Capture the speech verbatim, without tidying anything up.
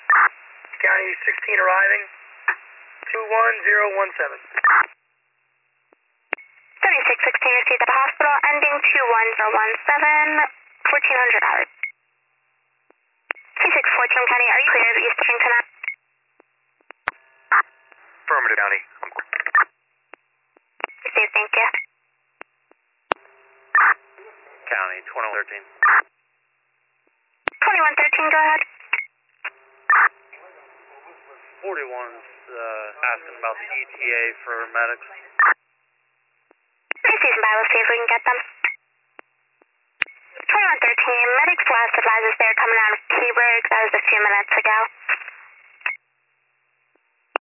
County sixteen arriving. two one zero one seven. seventy-six sixteen received at the hospital, ending two one zero one seven, fourteen hundred hours. twenty-six fourteen County, are you clear of East Washington? Affirmative, County. Received, thank you. County twenty-one thirteen. twenty-one thirteen, go ahead. forty-one's uh, asking about the E T A for medics. Received by, we'll see if we can get them. twenty-one thirteen, medics last advised us they're coming out of Keyburg. That was a few minutes ago.